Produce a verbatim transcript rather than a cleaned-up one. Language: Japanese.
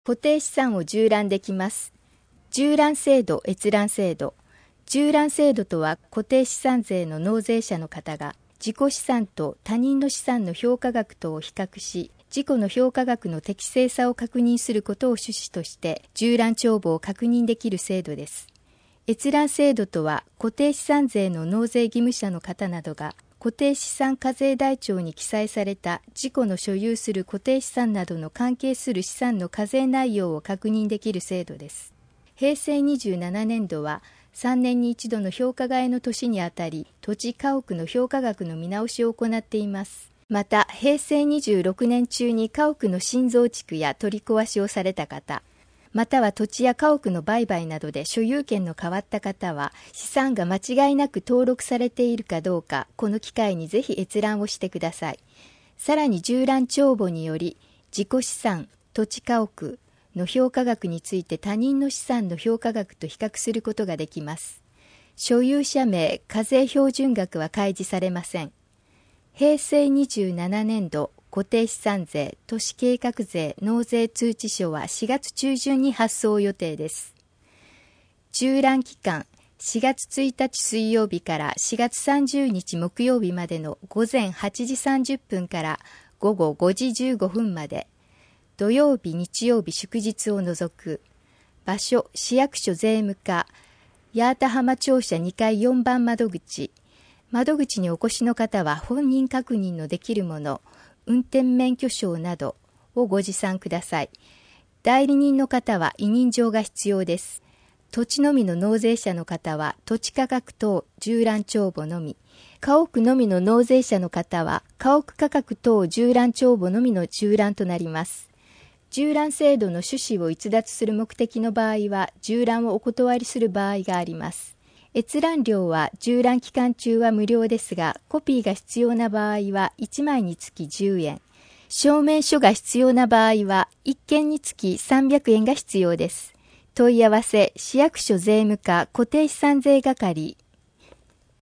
固定資産を従覧できます。従覧制度、閲覧制度。従覧制度とは、固定資産税の納税者の方が、自己資産と他人の資産の評価額とを比較し、自己の評価額の適正さを確認することを趣旨として、従覧帳簿を確認できる制度です。閲覧制度とは、固定資産税の納税義務者の方などが、固定資産課税台帳に記載された自己の所有する固定資産などの関係する資産の課税内容を確認できる制度です。へいせいにじゅうななねんどはさんねんに一度の評価外の年にあたり、土地家屋の評価額の見直しを行っています。また、へいせいにじゅうろくねん中に家屋の新増築や取り壊しをされた方、または土地や家屋の売買などで所有権の変わった方は、資産が間違いなく登録されているかどうか、この機会にぜひ閲覧をしてください。さらに従覧帳簿により、自己資産、土地家屋の評価額について他人の資産の評価額と比較することができます。所有者名、課税標準額は開示されません。へいせいにじゅうななねんど、固定資産税、都市計画税、納税通知書はしがつちゅうじゅんに発送予定です。従覧期間、しがつついたち水曜日からしがつさんじゅうにち木曜日までのごぜんはちじさんじゅっぷんからごごごじじゅうごふんまで、土曜日、日曜日、祝日を除く。場所、市役所税務課、八幡浜庁舎にかいよんばん窓口。窓口にお越しの方は本人確認のできるもの、運転免許証などをご持参ください。代理人の方は委任状が必要です。土地のみの納税者の方は土地価格等従覧帳簿のみ、家屋のみの納税者の方は家屋価格等従覧帳簿のみの従覧となります。従覧制度の趣旨を逸脱する目的の場合は従覧をお断りする場合があります。閲覧料は従覧期間中は無料ですが、コピーが必要な場合はいちまいにつきじゅうえん、証明書が必要な場合はいっけんにつきさんびゃくえんが必要です。問い合わせ、市役所税務課固定資産税係